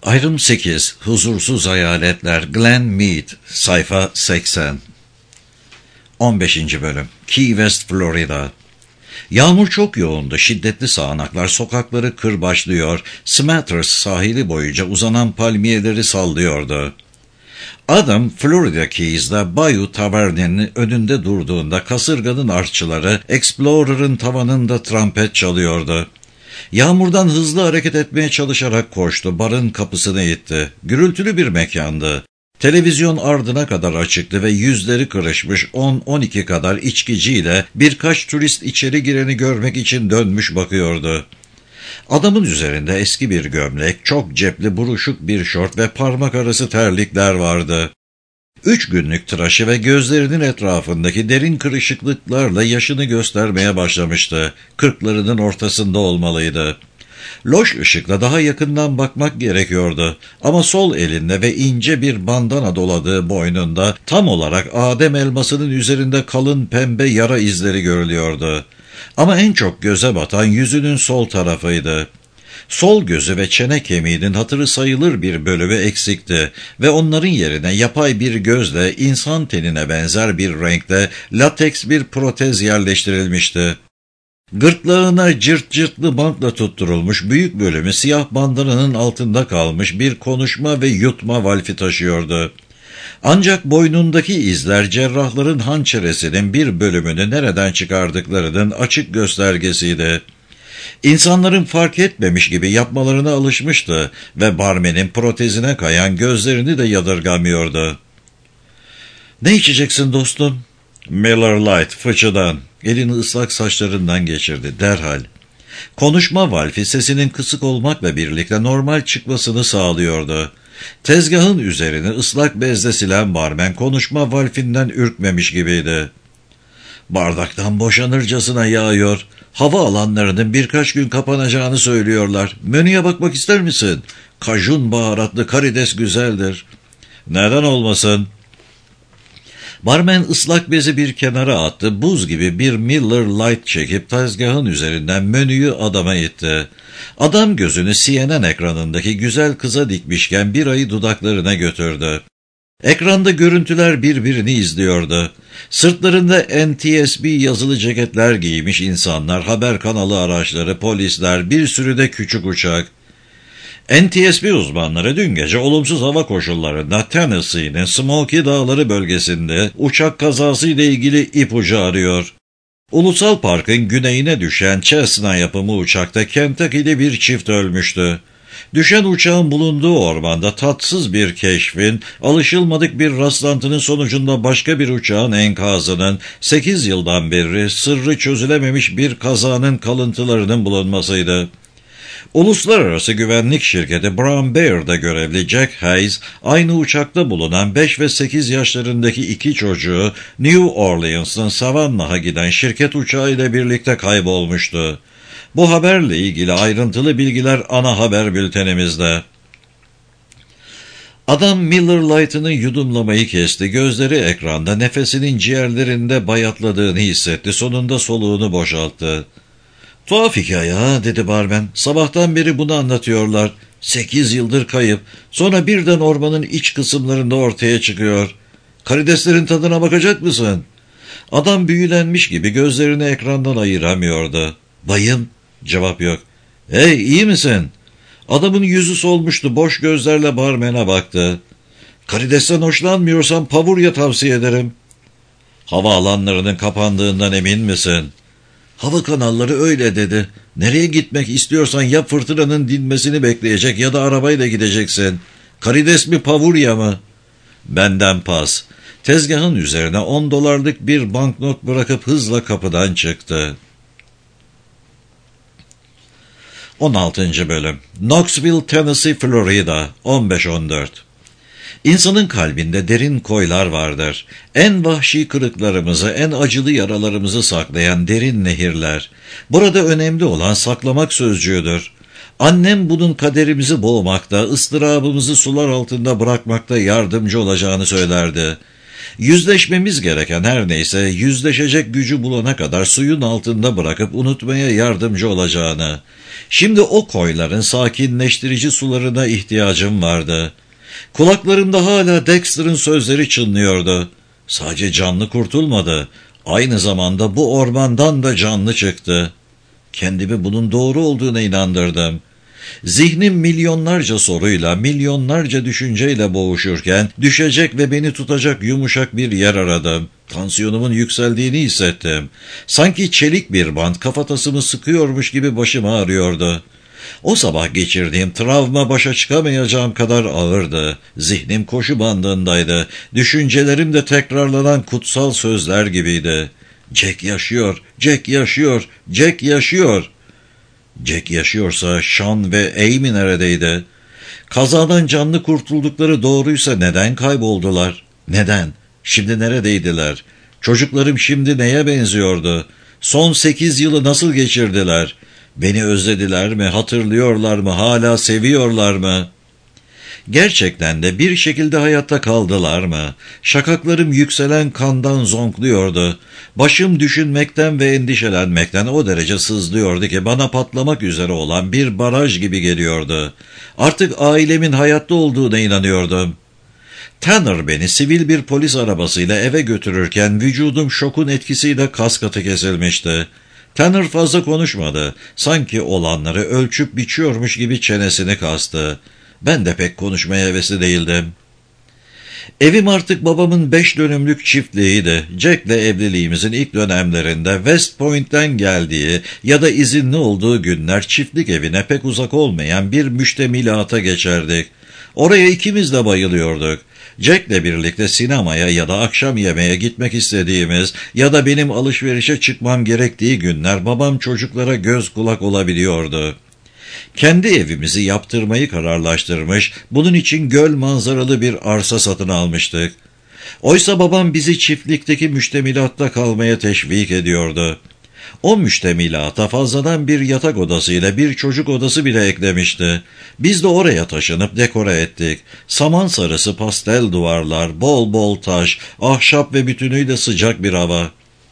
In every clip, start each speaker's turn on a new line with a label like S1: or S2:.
S1: Ayrım 8. Huzursuz Hayaletler. Glenn Mead. Sayfa 80. 15. Bölüm. Key West, Florida. Yağmur çok yoğundu. Şiddetli sağanaklar sokakları kırbaçlıyor. Smathers sahili boyunca uzanan palmiyeleri sallıyordu. Adam, Florida Keys'de Bayou Taverne'nin önünde durduğunda kasırganın artçıları Explorer'ın tavanında trompet çalıyordu. Yağmurdan hızlı hareket etmeye çalışarak koştu. Barın kapısını itti. Gürültülü bir mekandı. Televizyon ardına kadar açıktı ve yüzleri kırışmış 10-12 kadar içkiciyle birkaç turist içeri gireni görmek için dönmüş bakıyordu. Adamın üzerinde eski bir gömlek, çok cepli buruşuk bir şort ve parmak arası terlikler vardı. 3 günlük tıraşı ve gözlerinin etrafındaki derin kırışıklıklarla yaşını göstermeye başlamıştı. 40'larının ortasında olmalıydı. Loş ışıkla daha yakından bakmak gerekiyordu. Ama sol elinde ve ince bir bandana doladığı boynunda tam olarak Adem elmasının üzerinde kalın pembe yara izleri görülüyordu. Ama en çok göze batan yüzünün sol tarafıydı. Sol gözü ve çene kemiğinin hatırı sayılır bir bölümü eksikti ve onların yerine yapay bir gözle insan tenine benzer bir renkte lateks bir protez yerleştirilmişti. Gırtlağına cırt cırtlı bantla tutturulmuş büyük bölümü siyah bandananın altında kalmış bir konuşma ve yutma valfi taşıyordu. Ancak boynundaki izler cerrahların hançeresinin bir bölümünü nereden çıkardıklarının açık göstergesiydi. İnsanların fark etmemiş gibi yapmalarına alışmıştı ve barmenin protezine kayan gözlerini de yadırgamıyordu. "Ne içeceksin dostum?" "Miller Lite, fıçıdan." Elini ıslak saçlarından geçirdi derhal. Konuşma valfi sesinin kısık olmakla birlikte normal çıkmasını sağlıyordu. Tezgahın üzerine ıslak bezle silen barmen konuşma valfinden ürkmemiş gibiydi. "Bardaktan boşanırcasına yağıyor. Hava alanlarının birkaç gün kapanacağını söylüyorlar. Menüye bakmak ister misin? Kajun baharatlı karides güzeldir." "Neden olmasın?" Barmen ıslak bezi bir kenara attı. Buz gibi bir Miller Lite çekip tezgahın üzerinden menüyü adama itti. Adam gözünü CNN ekranındaki güzel kıza dikmişken birayı dudaklarına götürdü. Ekranda görüntüler birbirini izliyordu. Sırtlarında NTSB yazılı ceketler giymiş insanlar, haber kanalı araçları, polisler, bir sürü de küçük uçak. NTSB uzmanları dün gece olumsuz hava koşullarında Tennessee'nin Smoky Dağları bölgesinde uçak kazasıyla ilgili ipucu arıyor. Ulusal Park'ın güneyine düşen Cessna yapımı uçakta Kentucky'li bir çift ölmüştü. Düşen uçağın bulunduğu ormanda tatsız bir keşfin, alışılmadık bir rastlantının sonucunda başka bir uçağın enkazının 8 yıldan beri sırrı çözülememiş bir kazanın kalıntılarının bulunmasıydı. Uluslararası güvenlik şirketi Brown Bear'da görevli Jack Hayes, aynı uçakta bulunan 5 ve 8 yaşlarındaki iki çocuğu New Orleans'ın Savannah'a giden şirket uçağı ile birlikte kaybolmuştu. Bu haberle ilgili ayrıntılı bilgiler ana haber bültenimizde. Adam Miller Lite'ını yudumlamayı kesti. Gözleri ekranda, nefesinin ciğerlerinde bayatladığını hissetti. Sonunda soluğunu boşalttı. "Tuhaf hikaye ha," dedi barmen. "Sabahtan beri bunu anlatıyorlar. 8 yıldır kayıp. Sonra birden ormanın iç kısımlarında ortaya çıkıyor. Karideslerin tadına bakacak mısın?" Adam büyülenmiş gibi gözlerini ekrandan ayıramıyordu. "Bayım." Cevap yok. "Hey, iyi misin?" Adamın yüzü solmuştu. Boş gözlerle barmene baktı. "Karidesten hoşlanmıyorsan pavurya tavsiye ederim." "Hava alanlarının kapandığından emin misin?" "Hava kanalları öyle dedi. Nereye gitmek istiyorsan ya fırtınanın dinmesini bekleyecek ya da arabayla gideceksin. Karides mi pavurya mı?" "Benden pas." Tezgahın üzerine $10 bir banknot bırakıp hızla kapıdan çıktı. 16. Bölüm. Knoxville, Tennessee, Florida. 15-14. İnsanın kalbinde derin koylar vardır. En vahşi kırıklarımızı, en acılı yaralarımızı saklayan derin nehirler. Burada önemli olan saklamak sözcüğüdür. Annem bunun kaderimizi boğmakta, ıstırabımızı sular altında bırakmakta yardımcı olacağını söylerdi. Yüzleşmemiz gereken her neyse yüzleşecek gücü bulana kadar suyun altında bırakıp unutmaya yardımcı olacağını. Şimdi o koyların sakinleştirici sularına ihtiyacım vardı. Kulaklarımda hala Dexter'ın sözleri çınlıyordu. Sadece canlı kurtulmadı. Aynı zamanda bu ormandan da canlı çıktı. Kendimi bunun doğru olduğuna inandırdım. Zihnim milyonlarca soruyla, milyonlarca düşünceyle boğuşurken düşecek ve beni tutacak yumuşak bir yer aradım. Tansiyonumun yükseldiğini hissettim. Sanki çelik bir bant kafatasımı sıkıyormuş gibi başım ağrıyordu. O sabah geçirdiğim travma başa çıkamayacağım kadar ağırdı. Zihnim koşu bandındaydı. Düşüncelerim de tekrarlanan kutsal sözler gibiydi. Jack yaşıyor, Jack yaşıyor, Jack yaşıyor. Jack yaşıyorsa Sean ve Amy neredeydi? Kazadan canlı kurtuldukları doğruysa neden kayboldular? Neden? Şimdi neredeydiler? Çocuklarım şimdi neye benziyordu? Son 8 yılı nasıl geçirdiler? Beni özlediler mi? Hatırlıyorlar mı? Hala seviyorlar mı? Gerçekten de bir şekilde hayatta kaldılar mı? Şakaklarım yükselen kandan zonkluyordu. Başım düşünmekten ve endişelenmekten o derece sızlıyordu ki bana patlamak üzere olan bir baraj gibi geliyordu. Artık ailemin hayatta olduğuna inanıyordum. Tanner beni sivil bir polis arabasıyla eve götürürken vücudum şokun etkisiyle kas katı kesilmişti. Tanner fazla konuşmadı. Sanki olanları ölçüp biçiyormuş gibi çenesini kastı. Ben de pek konuşmaya hevesli değildim. Evim artık babamın 5 dönümlük çiftliğiydi. Jack'le evliliğimizin ilk dönemlerinde West Point'ten geldiği ya da izinli olduğu günler çiftlik evine pek uzak olmayan bir müştemilata geçerdik. Oraya ikimiz de bayılıyorduk. Jack'le birlikte sinemaya ya da akşam yemeğe gitmek istediğimiz ya da benim alışverişe çıkmam gerektiği günler babam çocuklara göz kulak olabiliyordu. Kendi evimizi yaptırmayı kararlaştırmış, bunun için göl manzaralı bir arsa satın almıştık. Oysa babam bizi çiftlikteki müştemilatta kalmaya teşvik ediyordu. O müştemilata fazladan bir yatak odasıyla bir çocuk odası bile eklemişti. Biz de oraya taşınıp dekore ettik. Saman sarısı pastel duvarlar, bol bol taş, ahşap ve bütünüyle sıcak bir hava.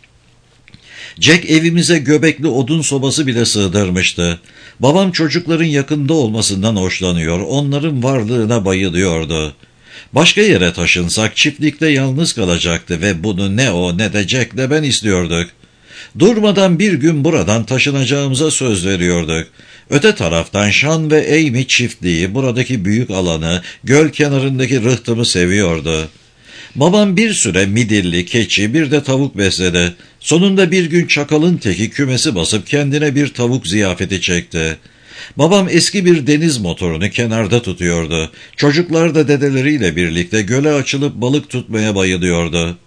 S1: Jack evimize göbekli odun sobası bile sığdırmıştı. Babam çocukların yakında olmasından hoşlanıyor, onların varlığına bayılıyordu. Başka yere taşınsak çiftlikte yalnız kalacaktı ve bunu ne o ne de Jack'le ben istiyorduk. Durmadan bir gün buradan taşınacağımıza söz veriyorduk. Öte taraftan Sean ve Amy çiftliği, buradaki büyük alanı, göl kenarındaki rıhtımı seviyordu. Babam bir süre midilli, keçi, bir de tavuk besledi. Sonunda bir gün çakalın teki kümesi basıp kendine bir tavuk ziyafeti çekti. Babam eski bir deniz motorunu kenarda tutuyordu. Çocuklar da dedeleriyle birlikte göle açılıp balık tutmaya bayılıyordu.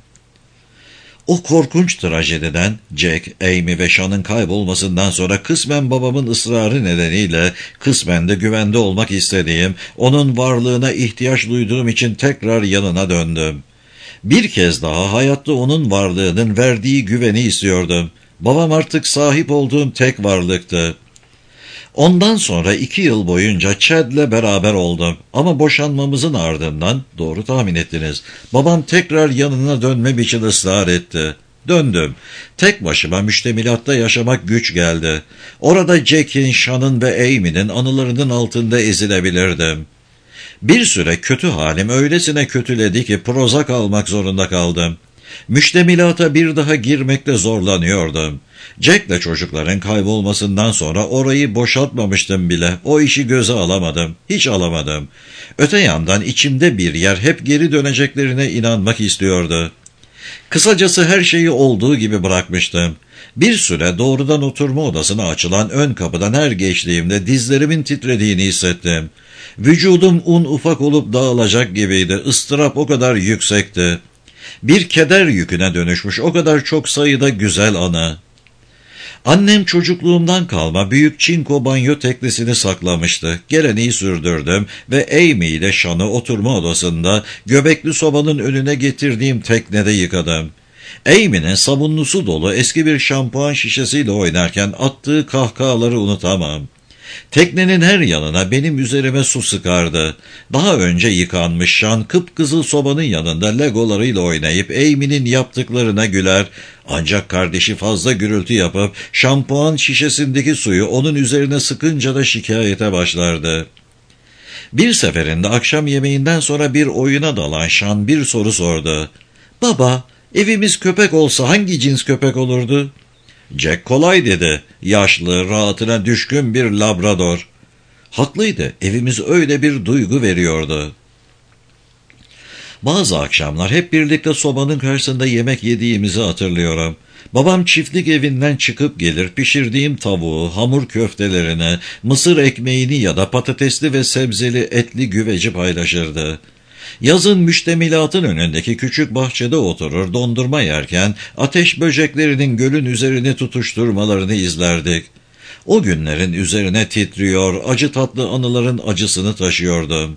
S1: O korkunç trajediden, Jack, Amy ve Sean'ın kaybolmasından sonra kısmen babamın ısrarı nedeniyle, kısmen de güvende olmak istediğim, onun varlığına ihtiyaç duyduğum için tekrar yanına döndüm. Bir kez daha hayatta onun varlığının verdiği güveni istiyordum. Babam artık sahip olduğum tek varlıktı. Ondan sonra 2 yıl boyunca Chad'le beraber oldum. Ama boşanmamızın ardından, doğru tahmin ettiniz, babam tekrar yanına dönmem için ısrar etti. Döndüm. Tek başıma müştemilatta yaşamak güç geldi. Orada Jack'in, Sean'ın ve Amy'nin anılarının altında ezilebilirdim. Bir süre kötü halim öylesine kötüledi ki Prozac almak zorunda kaldım. Müştemilata bir daha girmekte zorlanıyordum. Jack'le çocukların kaybolmasından sonra orayı boşaltmamıştım bile. O işi göze alamadım. Hiç alamadım. Öte yandan içimde bir yer hep geri döneceklerine inanmak istiyordu. Kısacası her şeyi olduğu gibi bırakmıştım. Bir süre doğrudan oturma odasına açılan ön kapıdan her geçtiğimde dizlerimin titrediğini hissettim. Vücudum un ufak olup dağılacak gibiydi. Istırap o kadar yüksekti. Bir keder yüküne dönüşmüş o kadar çok sayıda güzel anı. Annem çocukluğumdan kalma büyük çinko banyo teknesini saklamıştı. Geleneği sürdürdüm ve Amy ile Sean'ı oturma odasında göbekli sobanın önüne getirdiğim teknede yıkadım. Amy'nin sabunlu su dolu eski bir şampuan şişesiyle oynarken attığı kahkahaları unutamam. Teknenin her yanına benim üzerime su sıkardı. Daha önce yıkanmış şan kıpkızıl sobanın yanında legolarıyla oynayıp Amy'nin yaptıklarına güler, ancak kardeşi fazla gürültü yapıp şampuan şişesindeki suyu onun üzerine sıkınca da şikayete başlardı. Bir seferinde akşam yemeğinden sonra bir oyuna dalan şan bir soru sordu. "Baba, evimiz köpek olsa hangi cins köpek olurdu?" Jack kolay dedi. Yaşlı, rahatına düşkün bir labrador. Haklıydı. Evimiz öyle bir duygu veriyordu. Bazı akşamlar hep birlikte sobanın karşısında yemek yediğimizi hatırlıyorum. Babam çiftlik evinden çıkıp gelir, pişirdiğim tavuğu, hamur köftelerini, mısır ekmeğini ya da patatesli ve sebzeli etli güveci paylaşırdı. Yazın müştemilatın önündeki küçük bahçede oturur, dondurma yerken ateş böceklerinin gölün üzerini tutuşturmalarını izlerdik. O günlerin üzerine titriyor, acı tatlı anıların acısını taşıyordum.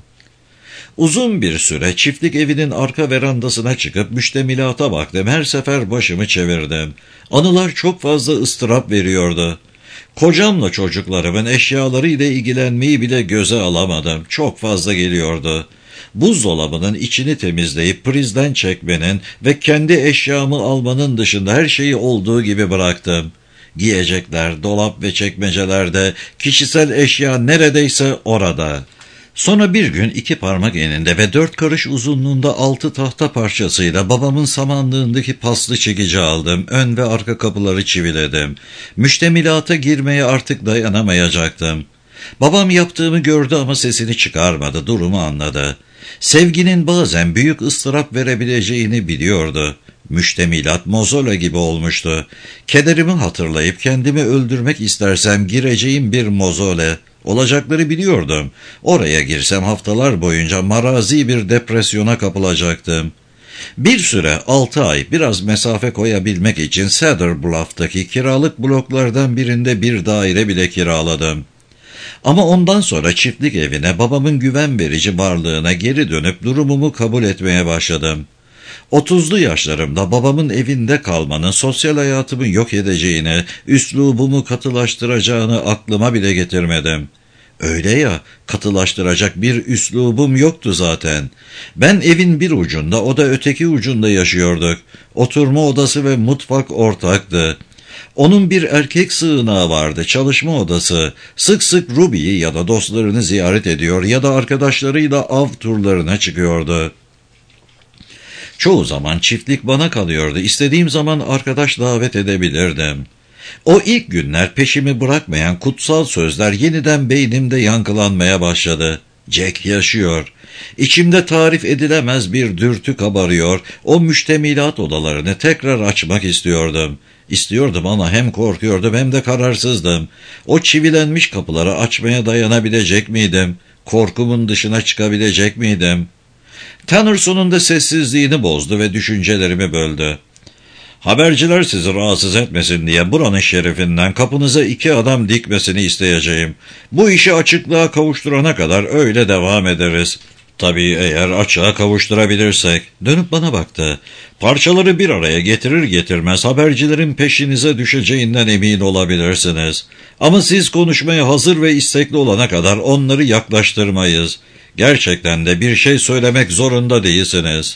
S1: Uzun bir süre çiftlik evinin arka verandasına çıkıp müştemilata baktım. Her sefer başımı çevirdim. Anılar çok fazla ıstırap veriyordu. Kocamla çocuklarımın eşyalarıyla ilgilenmeyi bile göze alamadım. Çok fazla geliyordu. Buzdolabının içini temizleyip prizden çekmenin ve kendi eşyamı almanın dışında her şeyi olduğu gibi bıraktım. Giyecekler, dolap ve çekmecelerde, kişisel eşya neredeyse orada. Sonra bir gün 2 parmak eninde ve 4 karış uzunluğunda 6 tahta parçasıyla babamın samanlığındaki paslı çekici aldım. Ön ve arka kapıları çiviledim. Müştemilata girmeye artık dayanamayacaktım. Babam yaptığımı gördü ama sesini çıkarmadı, durumu anladı. Sevginin bazen büyük ıstırap verebileceğini biliyordu. Müştemilat mozola gibi olmuştu. Kederimi hatırlayıp kendimi öldürmek istersem gireceğim bir mozole. Olacakları biliyordum. Oraya girsem haftalar boyunca marazi bir depresyona kapılacaktım. Bir süre 6 ay biraz mesafe koyabilmek için Cedar Bluff'taki kiralık bloklardan birinde bir daire bile kiraladım. Ama ondan sonra çiftlik evine, babamın güven verici varlığına geri dönüp durumumu kabul etmeye başladım. 30'lu yaşlarımda babamın evinde kalmanın sosyal hayatımı yok edeceğini, üslubumu katılaştıracağını aklıma bile getirmedim. Öyle ya, katılaştıracak bir üslubum yoktu zaten. Ben evin bir ucunda, o da öteki ucunda yaşıyorduk. Oturma odası ve mutfak ortaktı. Onun bir erkek sığınağı vardı, çalışma odası. Sık sık Ruby'yi ya da dostlarını ziyaret ediyor ya da arkadaşlarıyla av turlarına çıkıyordu. Çoğu zaman çiftlik bana kalıyordu. İstediğim zaman arkadaş davet edebilirdim. O ilk günler peşimi bırakmayan kutsal sözler yeniden beynimde yankılanmaya başladı. Jack yaşıyor. İçimde tarif edilemez bir dürtü kabarıyor. O müştemilat odalarını tekrar açmak istiyordum. İstiyordum ama hem korkuyordum hem de kararsızdım. O çivilenmiş kapıları açmaya dayanabilecek miydim? Korkumun dışına çıkabilecek miydim? Tanner sonunda sessizliğini bozdu ve düşüncelerimi böldü. "Haberciler sizi rahatsız etmesin diye buranın şerifinden kapınıza 2 adam dikmesini isteyeceğim. Bu işi açıklığa kavuşturana kadar öyle devam ederiz. Tabii eğer açığa kavuşturabilirsek." Dönüp bana baktı. "Parçaları bir araya getirir getirmez habercilerin peşinize düşeceğinden emin olabilirsiniz. Ama siz konuşmaya hazır ve istekli olana kadar onları yaklaştırmayız. Gerçekten de bir şey söylemek zorunda değilsiniz."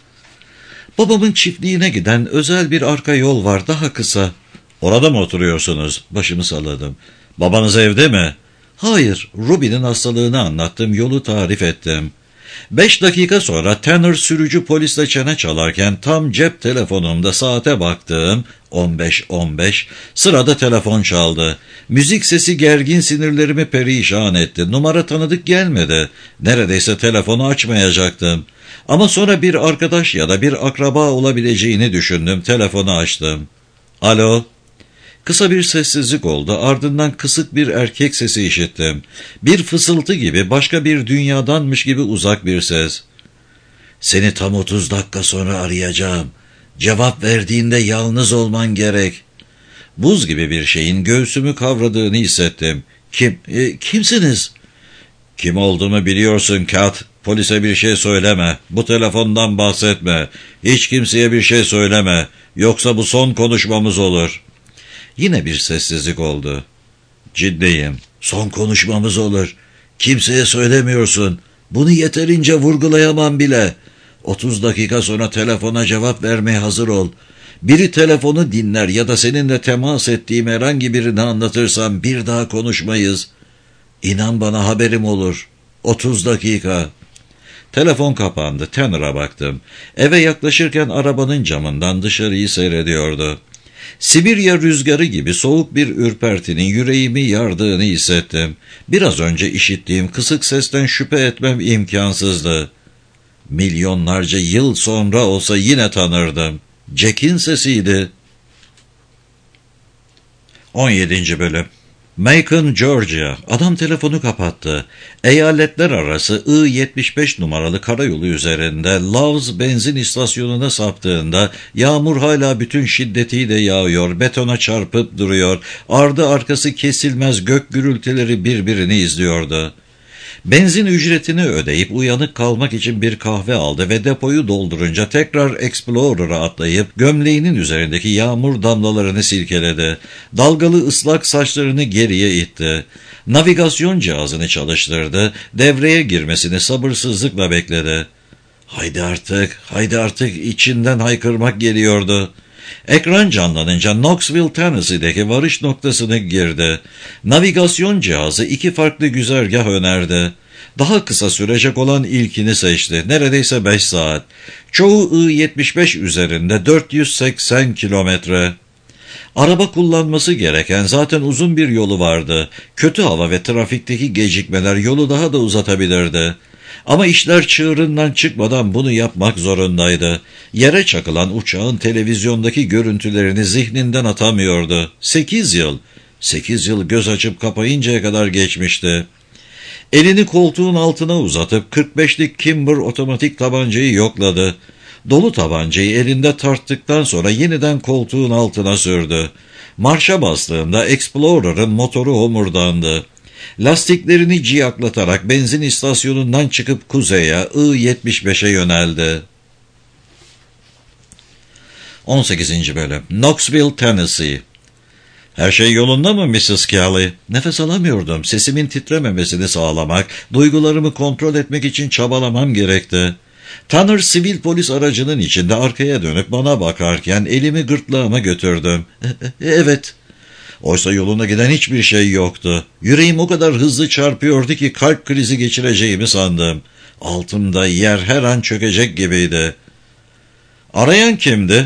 S1: Babamın çiftliğine giden özel bir arka yol var, daha kısa. "Orada mı oturuyorsunuz?" Başımı salladım. "Babanız evde mi?" "Hayır." Ruby'nin hastalığını anlattım, yolu tarif ettim. 5 dakika sonra Tanner sürücü polisle çene çalarken tam cep telefonumda saate baktığım 15:15 sırada telefon çaldı. Müzik sesi gergin sinirlerimi perişan etti. Numara tanıdık gelmedi. Neredeyse telefonu açmayacaktım. Ama sonra bir arkadaş ya da bir akraba olabileceğini düşündüm. Telefonu açtım. "Alo?" Kısa bir sessizlik oldu. Ardından kısık bir erkek sesi işittim. Bir fısıltı gibi, başka bir dünyadanmış gibi uzak bir ses. "Seni tam 30 dakika sonra arayacağım. Cevap verdiğinde yalnız olman gerek." Buz gibi bir şeyin göğsümü kavradığını hissettim. Kimsiniz?" "Kim olduğumu biliyorsun Kat. Polise bir şey söyleme. Bu telefondan bahsetme. Hiç kimseye bir şey söyleme. Yoksa bu son konuşmamız olur." Yine bir sessizlik oldu. "Ciddiyim. Son konuşmamız olur. Kimseye söylemiyorsun. Bunu yeterince vurgulayamam bile. 30 dakika sonra telefona cevap vermeye hazır ol. Biri telefonu dinler ya da seninle temas ettiğim herhangi birini anlatırsam bir daha konuşmayız. İnan bana, haberim olur. 30 dakika. Telefon kapandı. Tanner'a baktım. Eve yaklaşırken arabanın camından dışarıyı seyrediyordu. Sibirya rüzgarı gibi soğuk bir ürpertinin yüreğimi yardığını hissettim. Biraz önce işittiğim kısık sesten şüphe etmem imkansızdı. Milyonlarca yıl sonra olsa yine tanırdım. Jack'in sesiydi. 17. Bölüm. Macon, Georgia. Adam telefonu kapattı. Eyaletler arası I-75 numaralı karayolu üzerinde Love's benzin istasyonuna saptığında yağmur hala bütün şiddetiyle yağıyor, betona çarpıp duruyor, ardı arkası kesilmez gök gürültüleri birbirini izliyordu. Benzin ücretini ödeyip uyanık kalmak için bir kahve aldı ve depoyu doldurunca tekrar Explorer'a atlayıp gömleğinin üzerindeki yağmur damlalarını silkeledi. Dalgalı ıslak saçlarını geriye itti. Navigasyon cihazını çalıştırdı. Devreye girmesini sabırsızlıkla bekledi. Haydi artık içinden haykırmak geliyordu. Ekran canlanınca Knoxville, Tennessee'deki varış noktasını girdi. Navigasyon cihazı 2 farklı güzergah önerdi. Daha kısa sürecek olan ilkini seçti. Neredeyse 5 saat. Çoğu I-75 üzerinde 480 kilometre. Araba kullanması gereken zaten uzun bir yolu vardı. Kötü hava ve trafikteki gecikmeler yolu daha da uzatabilirdi. Ama işler çığırından çıkmadan bunu yapmak zorundaydı. Yere çakılan uçağın televizyondaki görüntülerini zihninden atamıyordu. 8 yıl göz açıp kapayıncaya kadar geçmişti. Elini koltuğun altına uzatıp 45'lik Kimber otomatik tabancayı yokladı. Dolu tabancayı elinde tarttıktan sonra yeniden koltuğun altına sürdü. Marşa bastığında Explorer'ın motoru homurdandı. Lastiklerini ciyaklatarak benzin istasyonundan çıkıp kuzeye I-75'e yöneldi. 18. Bölüm. Knoxville, Tennessee. Her şey yolunda mı Mrs. Kelly? Nefes alamıyordum. Sesimin titrememesini sağlamak, duygularımı kontrol etmek için çabalamam gerekti. Tanner sivil polis aracının içinde arkaya dönüp bana bakarken elimi gırtlağıma götürdüm. Evet. Oysa yoluna giden hiçbir şey yoktu. Yüreğim o kadar hızlı çarpıyordu ki kalp krizi geçireceğimi sandım. Altımda yer her an çökecek gibiydi. Arayan kimdi?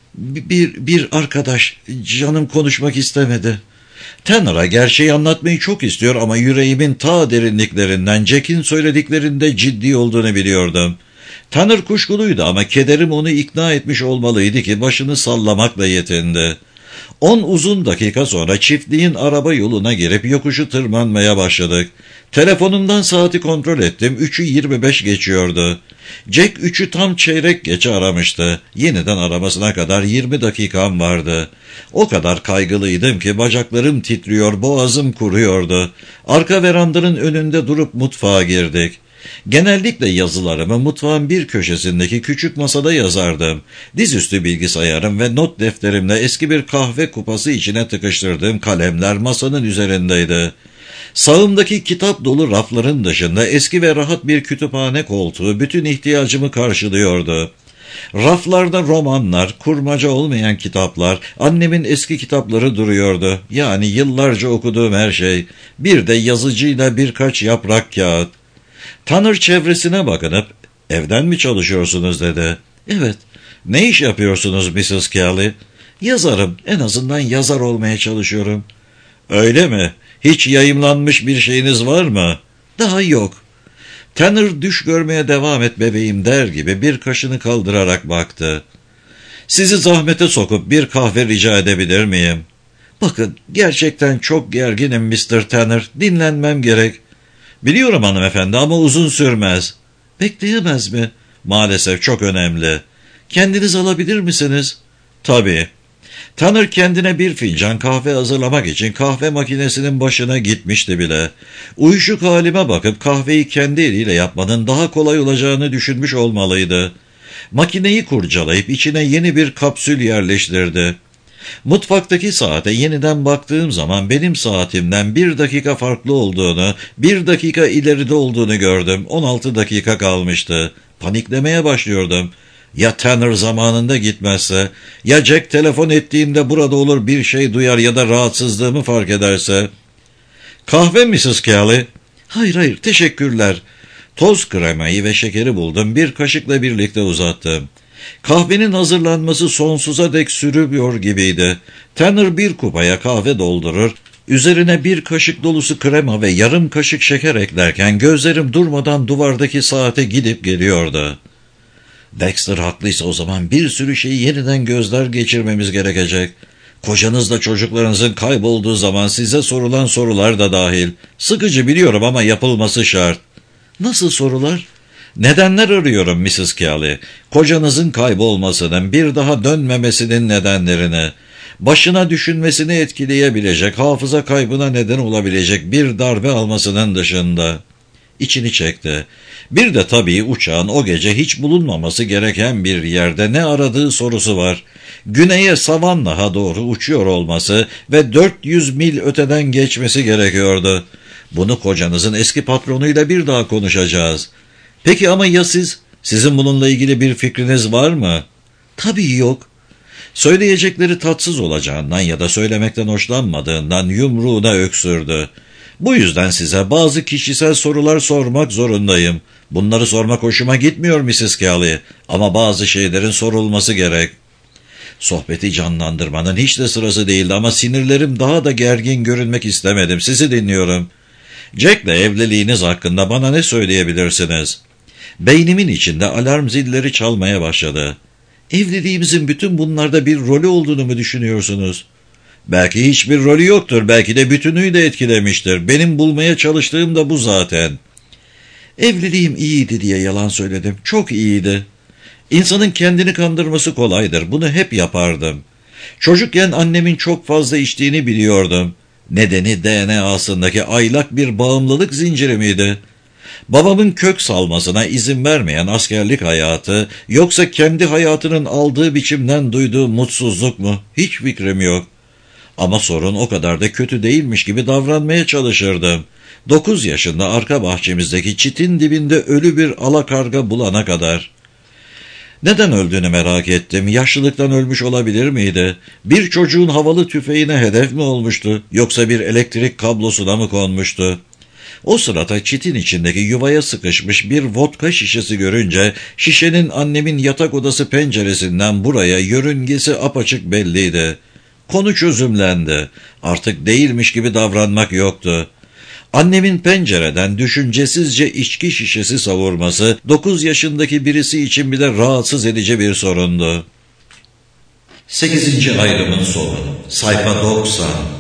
S1: Bir arkadaş. Canım konuşmak istemedi. Tanner'a gerçeği anlatmayı çok istiyor ama yüreğimin ta derinliklerinden Jack'in söylediklerinde ciddi olduğunu biliyordum. Tanner kuşkuluydu ama kederim onu ikna etmiş olmalıydı ki başını sallamakla yetindi. 10 uzun dakika sonra çiftliğin araba yoluna girip yokuşu tırmanmaya başladık. Telefonumdan saati kontrol ettim. 3'ü 25 geçiyordu. Jack 3'ü tam çeyrek geçe aramıştı. Yeniden aramasına kadar 20 dakikam vardı. O kadar kaygılıydım ki bacaklarım titriyor, boğazım kuruyordu. Arka verandanın önünde durup mutfağa girdik. Genellikle yazılarımı mutfağın bir köşesindeki küçük masada yazardım. Dizüstü bilgisayarım ve not defterimle eski bir kahve kupası içine tıkıştırdığım kalemler masanın üzerindeydi. Sağımdaki kitap dolu rafların dışında eski ve rahat bir kütüphane koltuğu bütün ihtiyacımı karşılıyordu. Raflarda romanlar, kurmaca olmayan kitaplar, annemin eski kitapları duruyordu. Yani yıllarca okuduğum her şey. Bir de yazıcıyla birkaç yaprak kağıt. Tanner çevresine bakınıp, "Evden mi çalışıyorsunuz?" dedi. "Evet." "Ne iş yapıyorsunuz Mrs. Kelly?" "Yazarım. En azından yazar olmaya çalışıyorum." "Öyle mi? Hiç yayımlanmış bir şeyiniz var mı?" "Daha yok." Tanner düş görmeye devam et bebeğim der gibi bir kaşını kaldırarak baktı. "Sizi zahmete sokup bir kahve rica edebilir miyim?" "Bakın, gerçekten çok gerginim Mr. Tanner. Dinlenmem gerek." "Biliyorum hanımefendi ama uzun sürmez." "Bekleyemez mi?" "Maalesef çok önemli." "Kendiniz alabilir misiniz?" "Tabii." Tanner kendine bir fincan kahve hazırlamak için kahve makinesinin başına gitmişti bile. Uyuşuk halime bakıp kahveyi kendi eliyle yapmanın daha kolay olacağını düşünmüş olmalıydı. Makineyi kurcalayıp içine yeni bir kapsül yerleştirdi. Mutfaktaki saate yeniden baktığım zaman benim saatimden 1 dakika farklı olduğunu, 1 dakika ileride olduğunu gördüm. 16 dakika kalmıştı. Paniklemeye başlıyordum. Ya Tanner zamanında gitmezse, ya Jack telefon ettiğimde burada olur bir şey duyar ya da rahatsızlığımı fark ederse. Kahve Mrs. Kelly? Hayır, teşekkürler. Toz kremayı ve şekeri buldum, bir kaşıkla birlikte uzattım. Kahvenin hazırlanması sonsuza dek sürüyor gibiydi. Tanner bir kupaya kahve doldurur, üzerine 1 kaşık dolusu krema ve yarım kaşık şeker eklerken gözlerim durmadan duvardaki saate gidip geliyordu. Dexter haklıysa o zaman bir sürü şeyi yeniden gözler geçirmemiz gerekecek. Kocanızla çocuklarınızın kaybolduğu zaman size sorulan sorular da dahil. Sıkıcı biliyorum ama yapılması şart. Nasıl sorular? Nedenler arıyorum Mrs. Kelly. Kocanızın kaybolmasının, bir daha dönmemesinin nedenlerini, başına düşünmesini etkileyebilecek, hafıza kaybına neden olabilecek bir darbe almasının dışında. İçini çekti. Bir de tabii uçağın o gece hiç bulunmaması gereken bir yerde ne aradığı sorusu var. Güneye Savannah'a doğru uçuyor olması ve 400 mil öteden geçmesi gerekiyordu. Bunu kocanızın eski patronuyla bir daha konuşacağız. Peki ama ya siz? Sizin bununla ilgili bir fikriniz var mı? Tabii yok. Söyleyecekleri tatsız olacağından ya da söylemekten hoşlanmadığından yumruğuna öksürdü. Bu yüzden size bazı kişisel sorular sormak zorundayım. Bunları sormak hoşuma gitmiyor Mrs. Kelly. Ama bazı şeylerin sorulması gerek. Sohbeti canlandırmanın hiç de sırası değildi ama sinirlerim daha da gergin görünmek istemedim. Sizi dinliyorum. Jack'le evliliğiniz hakkında bana ne söyleyebilirsiniz? Beynimin içinde alarm zilleri çalmaya başladı. Evliliğimizin bütün bunlarda bir rolü olduğunu mu düşünüyorsunuz? Belki hiçbir rolü yoktur, belki de bütünüyle etkilemiştir. Benim bulmaya çalıştığım da bu zaten. Evliliğim iyiydi diye yalan söyledim. Çok iyiydi. İnsanın kendini kandırması kolaydır. Bunu hep yapardım. Çocukken annemin çok fazla içtiğini biliyordum. Nedeni DNA'sındaki aylak bir bağımlılık zinciri miydi? Babamın kök salmasına izin vermeyen askerlik hayatı, yoksa kendi hayatının aldığı biçimden duyduğu mutsuzluk mu? Hiç fikrim yok. Ama sorun o kadar da kötü değilmiş gibi davranmaya çalışırdım. 9 yaşında arka bahçemizdeki çitin dibinde ölü bir alakarga bulana kadar. Neden öldüğünü merak ettim. Yaşlılıktan ölmüş olabilir miydi? Bir çocuğun havalı tüfeğine hedef mi olmuştu? Yoksa bir elektrik kablosuna mı konmuştu? O sırada çitin içindeki yuvaya sıkışmış bir vodka şişesi görünce şişenin annemin yatak odası penceresinden buraya yörüngesi apaçık belliydi. Konu çözümlendi. Artık değilmiş gibi davranmak yoktu. Annemin pencereden düşüncesizce içki şişesi savurması 9 yaşındaki birisi için bile rahatsız edici bir sorundu. 8. ayrımın sonu. Sayfa 90.